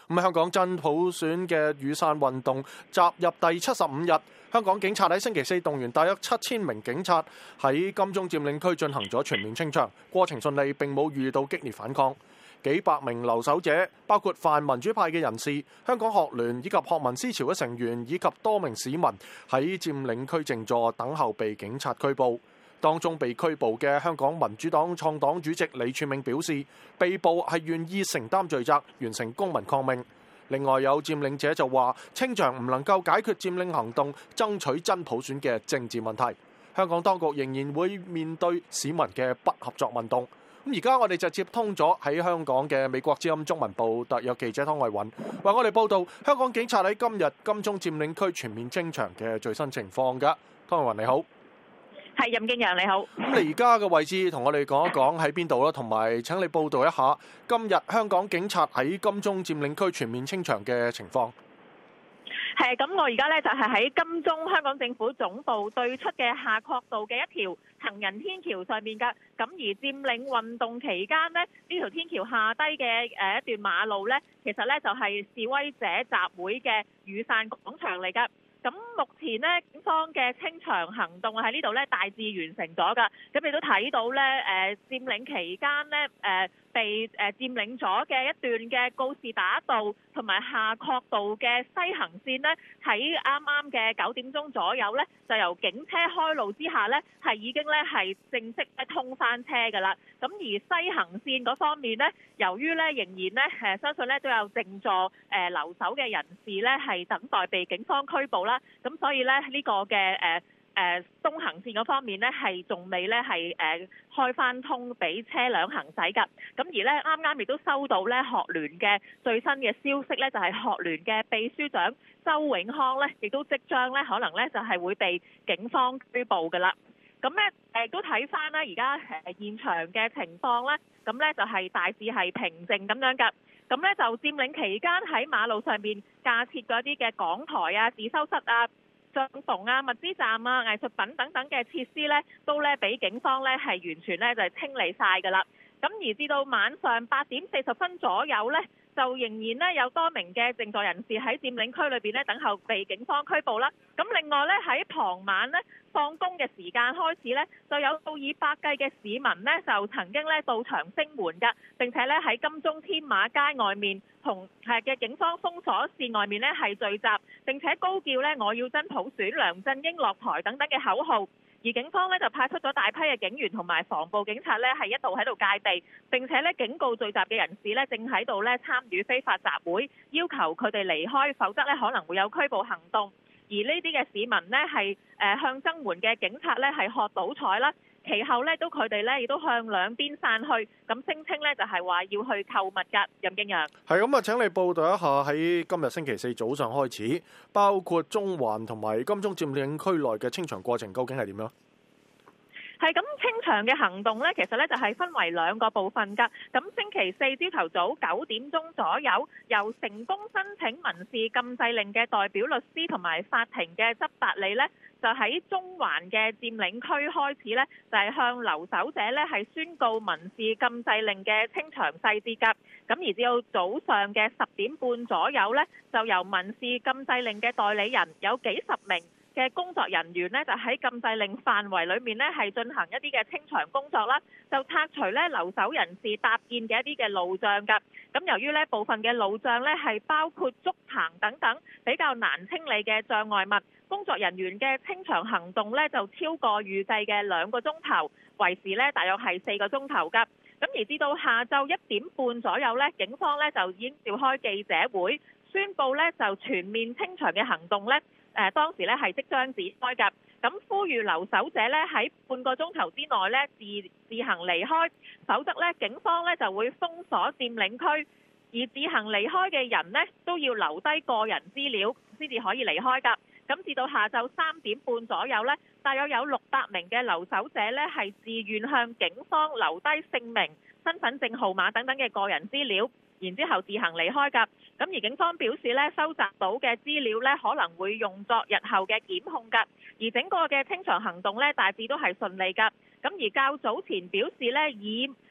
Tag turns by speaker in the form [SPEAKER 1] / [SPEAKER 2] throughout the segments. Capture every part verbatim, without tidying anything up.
[SPEAKER 1] 咁香港真普選嘅雨傘運動踏入第七十五日，香港警察喺星期四動員大約七千名警察喺金鐘佔領區進行咗全面清場，過程順利，並冇遇到激烈反抗。幾百名留守者，包括泛民主派嘅人士、香港學聯以及學民思潮嘅成員，以及多名市民喺佔領區靜坐等候被警察拘捕。當中被拘捕嘅香港民主黨創黨主席李柱銘表示，被捕係願意承擔罪責，完成公民抗命。另外有佔領者就話，清場唔能夠解決佔領行動爭取真普選嘅政治問題。香港當局仍然會面對市民嘅不合作運動。咁而家我哋就接通咗喺香港嘅美國之音中文部特約記者湯慧雲，為我哋報道香港警察喺今日金鐘佔領區全面清場嘅最新情況㗎。湯慧雲你好。
[SPEAKER 2] 係，任敬揚你好。
[SPEAKER 1] 咁你而家嘅位置同我哋講一講喺邊度啦，同埋請你報道一下今日香港警察喺金鐘佔領區全面清場嘅情況。
[SPEAKER 2] 係，咁我而家咧就係喺金鐘香港政府總部對出嘅夏慤道嘅一條行人天橋上面㗎。咁而佔領運動期間呢，呢條天橋下低嘅誒一段馬路咧，其實咧就係示威者集會嘅雨傘廣場嚟㗎。咁目前呢，警方嘅清場行動喺呢度咧大致完成咗㗎。咁你都睇到咧，誒佔領期間咧，誒被誒佔領咗嘅一段嘅告士打道同埋夏慤道嘅西行線呢，喺啱啱嘅九點鐘左右咧，就由警車開路之下咧，係已經咧係正式咧通翻車㗎啦。咁而西行線嗰方面呢，由於咧仍然咧誒相信咧都有靜坐誒留守嘅人士咧係等待被警方拘捕啦。咁所以咧呢個嘅誒誒東行線嗰方面咧係仲未咧係誒開翻通俾車輛行駛㗎。咁而咧啱啱亦都收到咧學聯嘅最新嘅消息咧，就係學聯嘅秘書長周永康咧，亦都即將咧可能咧就係會被警方拘捕㗎啦。咁咧誒都睇翻啦，而家誒現場嘅情況咧，咁咧就係大致係平靜咁樣㗎。咁咧就佔領期間喺馬路上邊架設嗰啲嘅講台啊、自修室啊、帳篷啊、物資站啊、藝術品等等嘅設施咧，都咧俾警方咧係完全咧就係清理晒㗎啦。咁而至到晚上八點四十分左右咧，就仍然咧有多名嘅靜坐人士喺佔領區裏邊咧等候被警方拘捕啦。咁另外咧喺傍晚咧放工嘅時間開始咧，就有數以百計嘅市民咧就曾經咧到場聲援㗎，並且咧喺金鐘添馬街外面同係嘅警方封鎖線外面咧係聚集，並且高叫咧我要真普選、梁振英落台等等嘅口號。而警方咧就派出咗大批嘅警員同埋防暴警察咧，係一度喺度戒備，並且咧警告聚集嘅人士咧，正喺度咧參與非法集會，要求佢哋離開，否則咧可能會有拘捕行動。而呢啲嘅市民呢，係誒向增援嘅警察咧係喝倒彩啦。其後咧都佢哋咧亦都向兩邊散去，咁聲稱咧就係話要去購物㗎。任敬揚
[SPEAKER 1] 係咁啊！請你報道一下喺今日星期四早上開始，包括中環同埋金鐘佔領區內嘅清場過程究竟係點樣？
[SPEAKER 2] 係咁，清場嘅行動咧，其實咧就係分為兩個部分㗎。咁星期四朝頭早九點鐘左右，由成功申請民事禁制令嘅代表律師同埋法庭嘅執法理咧，就喺中環嘅佔領區開始咧，就係向留守者咧係宣告民事禁制令嘅清場細節㗎。咁而至到早上嘅十點半左右咧，就由民事禁制令嘅代理人有幾十名嘅工作人員呢，就喺禁制令範圍裏面呢，係進行一啲嘅清場工作啦，就拆除咧留守人士搭建嘅一啲嘅路障㗎。咁由於呢部分嘅路障呢，係包括竹棚等等比較難清理嘅障礙物，工作人員嘅清場行動呢，就超過預計嘅兩個鐘頭，維持呢大約係四個鐘頭㗎。咁而至到下晝一點半左右呢，警方呢，就已經召開記者會，宣布呢就全面清場嘅行動呢。誒當時咧係即將展開㗎，咁呼籲留守者咧喺半個鐘頭之內咧自自行離開，否則咧警方咧就會封鎖佔領區，而自行離開嘅人呢，都要留低個人資料先至可以離開㗎。咁至到下晝三點半左右咧，大約有六百名嘅留守者咧係自願向警方留低姓名、身份證號碼等等嘅個人資料，然之後自行離開㗎。咁而警方表示咧，收集到嘅資料咧可能會用作日後嘅檢控㗎。而整個嘅清場行動咧大致都係順利㗎。咁而較早前表示咧，以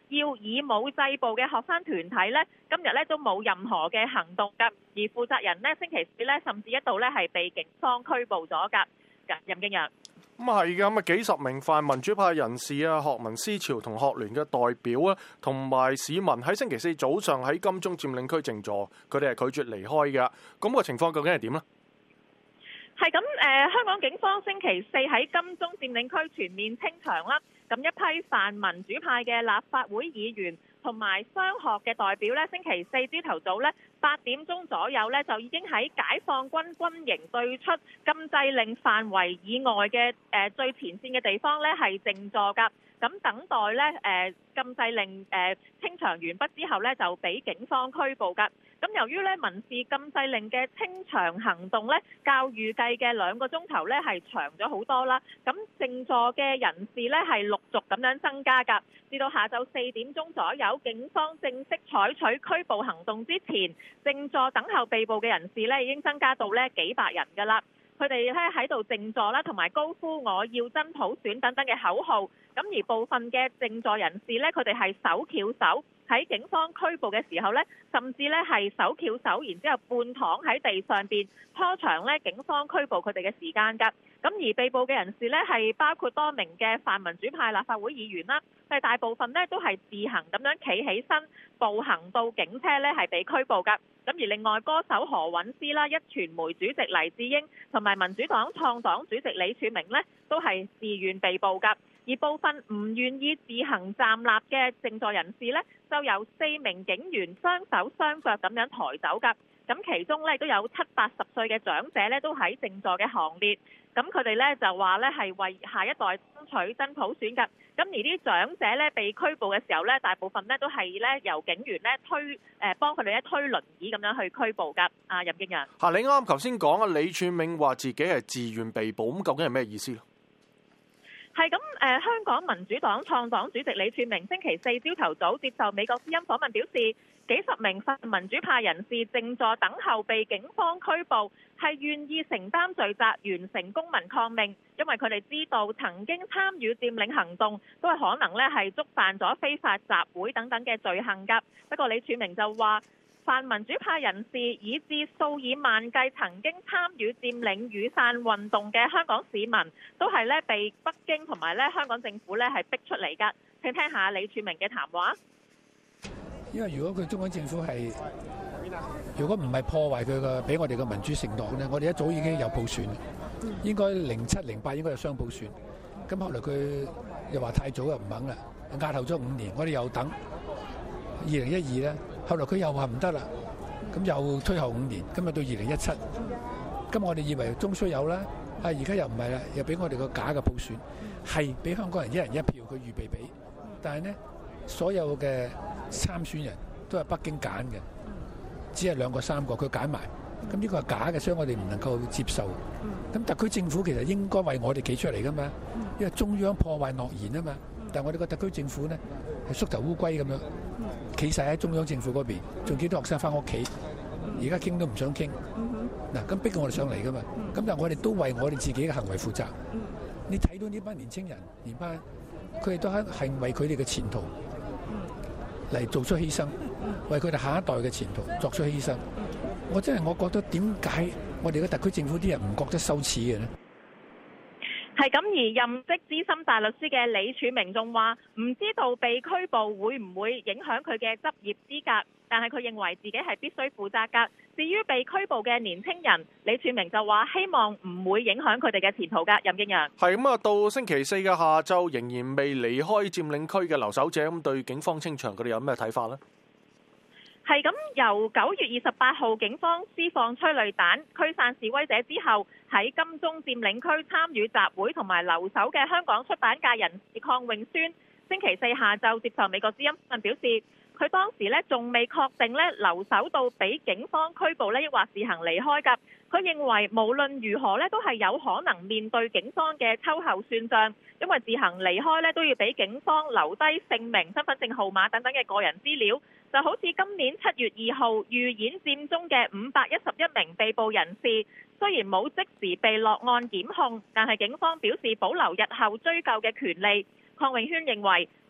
[SPEAKER 2] 要以武制暴嘅學生團體呢，今日呢都冇任何嘅行動㗎，而負責人呢，星期四呢甚至一度呢係被警方拘捕咗㗎。任敬揚。
[SPEAKER 1] 咁係嘅，咁啊幾十名泛民主派人士啊、學民思潮同學聯嘅代表啊，同埋市民喺星期四早上喺金鐘佔領區靜坐，佢哋係拒絕離開嘅。咁個情況究竟係點呢？
[SPEAKER 2] 係咁誒，香港警方星期四喺金鐘佔領區全面清場啦。咁一批泛民主派嘅立法會議員同埋商學嘅代表咧，星期四朝頭早咧八點鐘左右咧，就已經喺解放軍軍營對出禁制令範圍以外嘅誒最前線嘅地方咧係靜坐㗎。咁等待咧誒禁制令誒清場完畢之後咧，就俾警方拘捕㗎。咁由於咧民事禁制令嘅清場行動咧，較預計嘅兩個鐘頭咧係長咗好多啦。咁靜坐嘅人士咧係陸續咁樣增加㗎。至到下晝四點鐘左右，警方正式採取拘捕行動之前，靜坐等候被捕嘅人士咧已經增加到咧幾百人㗎啦。佢哋咧喺度靜坐啦，同埋高呼我要真普選等等嘅口號。咁而部分嘅靜坐人士咧，佢哋係手翹手，喺警方拘捕嘅時候咧，甚至咧係手翹手，然之後半躺喺地上邊，拖長咧警方拘捕佢哋嘅時間㗎。咁而被捕嘅人士咧係包括多名嘅泛民主派立法會議員啦，但係大部分咧都係自行咁樣企起身，步行到警車咧係被拘捕㗎。咁而另外歌手何韻詩啦、壹傳媒主席黎智英同埋民主黨創黨主席李柱銘呢，都係自願被捕㗎。而部分唔願意自行站立嘅靜坐人士呢，就由四名警員雙手雙腳咁樣抬走㗎。咁其中呢，都有七八十歲嘅長者呢，都喺靜坐嘅行列。咁佢哋呢，就話呢係為下一代爭取真普選㗎。咁而啲長者呢，被拘捕嘅時候呢，大部分呢都係呢由警員呢推誒幫佢哋咧推輪椅咁樣去拘捕㗎。啊，任敬揚。
[SPEAKER 1] 嚇，你啱啱頭先講啊，李柱銘話自己係自願被捕，咁究竟係咩意思咧？
[SPEAKER 2] 係咁誒，香港民主黨創黨主席李柱銘星期四朝頭早接受美國之音訪問表示，幾十名泛民主派人士靜坐等候被警方拘捕，係願意承擔罪責，完成公民抗命，因為佢哋知道曾經參與佔領行動都係可能咧係觸犯咗非法集會等等嘅罪行㗎。不過李柱銘就話，泛民主派人士以至數以萬計曾經參與佔領雨傘運動嘅香港市民，都係咧被北京同埋咧香港政府咧係逼出嚟㗎。請聽下李柱銘嘅談話。
[SPEAKER 3] 因為如果佢中央政府係，如果唔係破壞佢嘅俾我哋嘅民主承諾咧，我哋一早已經有普選，應該零七零八應該有雙普選。咁後來佢又話太早又唔肯啦，押後咗五年，我哋又等二零一二咧。後來佢又話唔得啦，咁又推後五年，今日到二零一七，咁我哋以為終須有啦，啊而家又唔係啦，又俾我哋個假嘅普選，係俾香港人一人一票，佢預備俾，但係呢，所有嘅參選人都係北京揀嘅，只係兩個三個佢揀埋，咁呢個係假嘅，所以我哋唔能夠接受。咁特區政府其實應該為我哋企出嚟噶嘛，因為中央破壞諾言啊嘛，但係我哋個特區政府呢，係縮頭烏龜咁樣。企晒喺中央政府嗰邊，仲幾多學生翻屋企？而家傾都唔想傾。嗱，咁逼我哋上嚟噶嘛？咁但係我哋都為我哋自己嘅行為負責。你睇到呢班年青人，年班佢哋都係係為佢哋嘅前途嚟做出犧牲，為佢哋下一代嘅前途作出犧牲。我真係我覺得點解我哋嘅特區政府啲人唔覺得羞恥嘅呢？
[SPEAKER 2] 係咁，而任職資深大律師嘅李柱銘仲話，唔知道被拘捕會唔會影響佢嘅執業資格，但係佢認為自己係必須負責㗎。至於被拘捕嘅年輕人，李柱銘就話希望唔會影響佢哋嘅前途㗎。任敬揚。係咁啊，到星期四嘅下晝仍然未離開佔領區嘅留守者，咁對警方清場佢哋有咩睇法呢？係咁，由九月二十八號警方施放催淚彈驅散示威者之後，喺金鐘佔領區參與集會同埋留守嘅香港出版界人士鄺永宣，星期四下晝接受美國之音訪問表示，佢當時咧仲未確定咧留守到俾警方拘捕咧，抑或自行離開㗎。佢認為無論如何咧，都係有可能面對警方嘅秋後算賬，因為自行離開咧都要俾警方留低姓名、身份證號碼等等嘅個人資料。就好似今年七月二號預演佔中嘅五百一十一名被捕人士，雖然冇即時被落案檢控，但係警方表示保留日後追究嘅權利。鄺永宣認為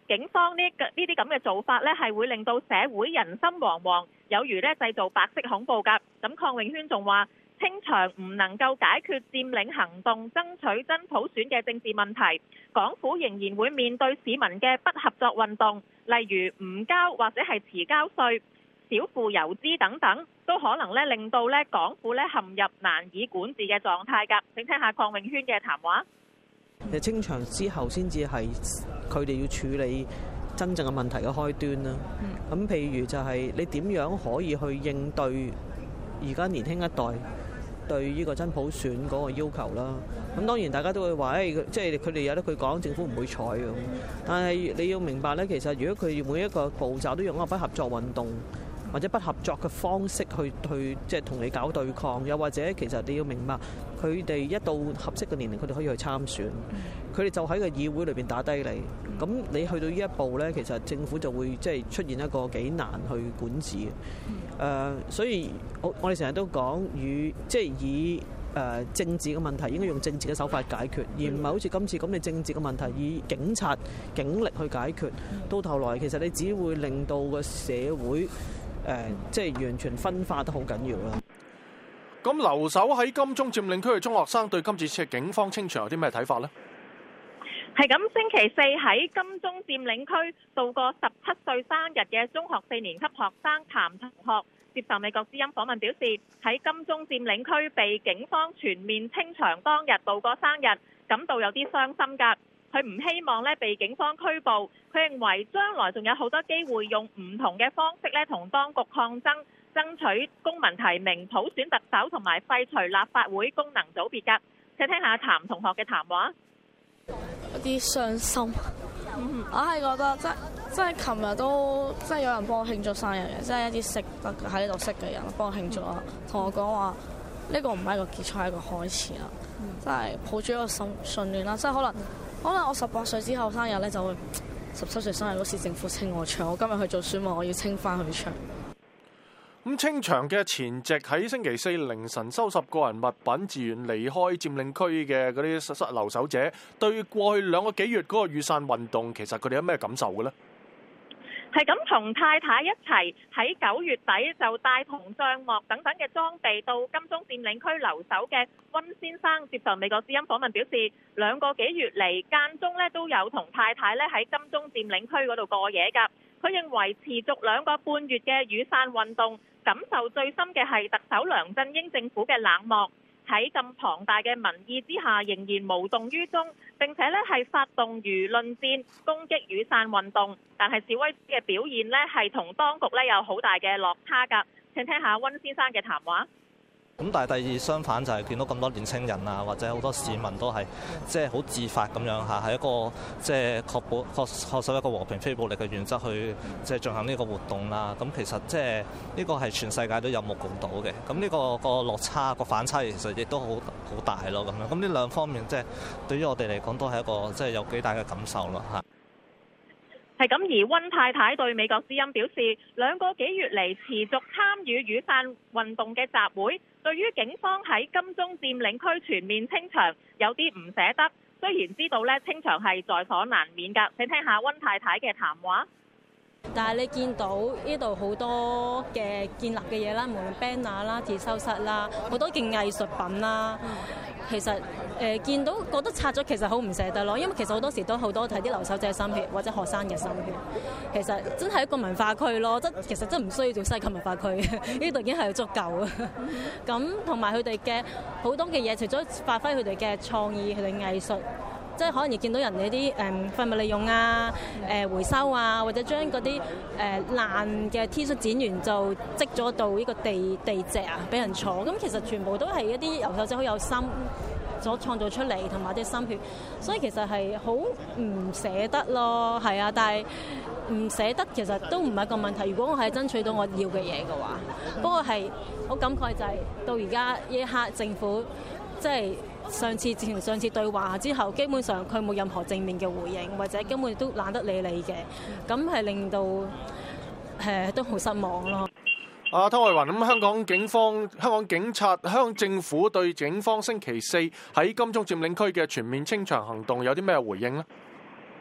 [SPEAKER 2] 警方呢呢啲咁嘅做法呢，係會令到社會人心惶惶，有如呢製造白色恐怖㗎。咁鄺永軒仲話，清場唔能夠解決佔領行動爭取真普選嘅政治問題，港府仍然會面對市民嘅不合作運動，例如唔交或者係遲交稅、少付郵資等等，都可能咧令到咧港府咧陷入難以管治嘅狀態㗎。請聽下鄺永軒嘅談話。
[SPEAKER 4] 其實清場之後先至係佢哋要處理真正嘅問題嘅開端啦。咁、嗯、譬如就係你點樣可以去應對而家年輕一代對呢個真普選嗰個要求啦。咁當然大家都會話，誒，即係佢哋有得佢講，政府唔會睬嘅。但係你要明白咧，其實如果佢每一個步驟都用一個不合作運動或者不合作嘅方式去去即係同你搞對抗，又或者其實你要明白，佢哋一到合適嘅年齡，佢哋可以去參選，佢哋就喺個議會裏邊打低你。咁你去到呢一步咧，其實政府就會即係出現一個幾難去管治嘅。誒、呃，所以我我哋成日都講，與即係以誒、呃、政治嘅問題應該用政治嘅手法解決，而唔係好似今次咁，你政治嘅問題以警察警力去解決，到頭來其實你只會令到個社會誒、呃、即係完全分化得好緊要啦。
[SPEAKER 1] 咁留守喺金鐘佔領區嘅中學生對今次嘅警方清場有啲咩睇法呢？
[SPEAKER 2] 係咁，星期四喺金鐘佔領區度過十七歲生日嘅中學四年級學生譚同學接受美國之音訪問表示，喺金鐘佔領區被警方全面清場當日度過生日，感到有啲傷心㗎。佢唔希望咧被警方拘捕，佢認為將來仲有好多機會用唔同嘅方式咧同當局抗爭，爭取公民提名、普選特首同埋廢除立法會功能組別㗎。請聽下譚同學嘅談話。
[SPEAKER 5] 有啲傷心，嗯、我係覺得即係即係琴日都即係有人幫我慶祝生日嘅，即係一啲識得喺呢度識嘅人幫我慶祝啦，同我講話呢個唔係一個結束，係一個開始啦，即係抱住一個信信念啦，即係可能可能我十八歲之後生日咧就會十七歲生日嗰時政府清我場，我今日去做選民，我要清翻佢場。
[SPEAKER 1] 咁清場嘅前夕喺星期四凌晨收拾個人物品，自願離開佔領區嘅嗰啲失留守者，對過去兩個幾月嗰個雨傘運動，其實佢哋有咩感受嘅呢？
[SPEAKER 2] 係咁，同太太一齊喺九月底就帶同帳幕等等嘅裝備到金鐘佔領區留守嘅溫先生接受美國之音訪問表示，兩個幾月嚟間中咧都有同太太咧喺金鐘佔領區嗰度過夜㗎。佢認為持續兩個半月嘅雨傘運動，感受最深嘅係特首梁振英政府嘅冷漠，喺咁龐大嘅民意之下仍然無動於衷，並且咧係發動輿論戰攻擊雨傘運動，但係示威嘅表現咧係同當局咧有好大嘅落差㗎。請聽下溫先生嘅談話。
[SPEAKER 6] 咁但係第二相反就係見到咁多年青人啊，或者好多市民都係即係好自發咁樣嚇，係一個即係確保確確守一個和平非暴力嘅原則去即係進行呢個活動啦。咁其實即係呢個係全世界都有目共睹嘅。咁呢個個落差個反差其實亦都好好大咯咁樣。咁呢兩方面即係對於我哋嚟講都係一個即係有幾大嘅感受咯嚇。
[SPEAKER 2] 係咁，而溫太太對美國之音表示，兩個幾月嚟持續參與雨傘運動嘅集會，對於警方喺金鐘佔領區全面清場有啲唔捨得。雖然知道咧清場係在所難免㗎。請聽下溫太太嘅談話。
[SPEAKER 7] 但係你見到呢度好多嘅建立嘅嘢啦，無論 banner 啦、自修室啦，好多件藝術品啦，其實誒、呃、見到覺得拆咗，其實好唔捨得咯。因為其實好多時都好多睇啲留守者嘅心血或者學生嘅心血，其實真係一個文化區咯。即其實真唔需要做西九文化區，呢度已經係足夠啊。咁同埋佢哋嘅好多嘅嘢，除咗發揮佢哋嘅創意、佢哋藝術。即係可能亦見到人哋啲誒廢物利用啊、誒、呃、回收啊，或者將嗰啲誒爛嘅 T 恤剪完就積咗到呢個地地席啊，俾人坐。咁其實全部都係一啲留守者好有心所創造出嚟，同埋啲心血，所以其實係好唔捨得咯。係啊，但係唔捨得其實都唔係一個問題。如果我係爭取到我要嘅嘢嘅話，不過係好感慨就係到而家呢一刻政府即係。上次自從上次對話之後，基本上佢冇任何正面嘅回應，或者根本都懶得理你嘅，咁係令到誒都好失望咯。
[SPEAKER 1] 阿湯慧雲，咁香港警方、香港警察、香港政府對警方星期四喺金鐘佔領區嘅全面清場行動有啲咩回應呢？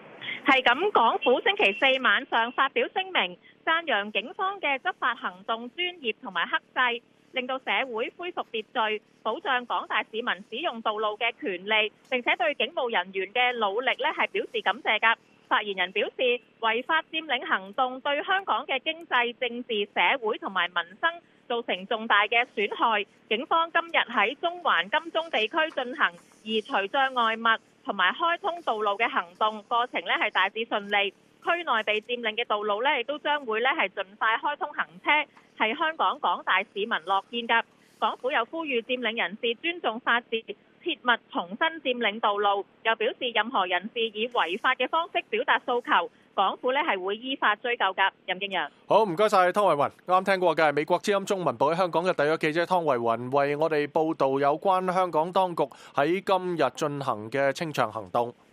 [SPEAKER 2] 係咁，港府星期四晚上發表聲明，讚揚警方嘅執法行動專業同埋克制，令到社會恢復秩序，保障廣大市民使用道路嘅權利，並且對警務人員嘅努力咧係表示感謝㗎。發言人表示，違法佔領行動對香港嘅經濟、政治、社會同埋民生造成重大嘅損害。警方今日喺中環金鐘地區進行移除障礙物同埋開通道路嘅行動，過程咧係大致順利。區內被佔領嘅道路咧，亦都將會咧係盡快開通行車，係香港廣大市民樂見㗎。港府又呼籲佔領人士尊重法治，切勿重新佔領道路，又表示任何人士以違法嘅方式表達訴求，港府咧係會依法追究㗎。任敬陽，
[SPEAKER 1] 好，唔該晒湯慧雲。啱聽過嘅係美國之音中文部喺香港嘅特約記者湯慧雲，為我哋報道有關香港當局喺今日進行嘅清場行動。